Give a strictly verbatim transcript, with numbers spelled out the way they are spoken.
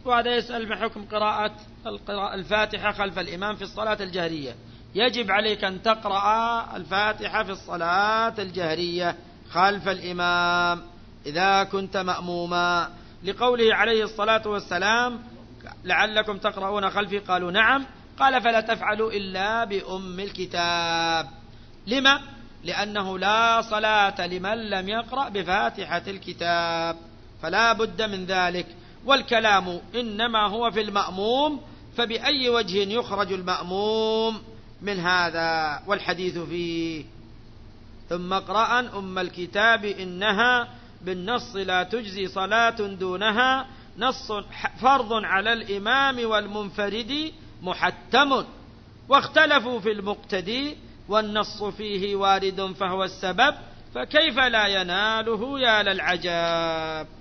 وهذا يسأل ما حكم قراءة الفاتحة خلف الإمام في الصلاة الجهرية. يجب عليك أن تقرأ الفاتحة في الصلاة الجهرية خلف الإمام إذا كنت مأموما، لقوله عليه الصلاة والسلام لعلكم تقرؤون خلفي، قالوا نعم، قال فلا تفعلوا إلا بأم الكتاب. لما؟ لأنه لا صلاة لمن لم يقرأ بفاتحة الكتاب، فلا بد من ذلك. والكلام إنما هو في المأموم، فبأي وجه يخرج المأموم من هذا والحديث فيه. ثم اقرأ أم الكتاب إنها بالنص لا تجزي صلاة دونها، نص فرض على الإمام والمنفرد محتم، واختلفوا في المقتدي والنص فيه وارد فهو السبب، فكيف لا يناله يا للعجاب.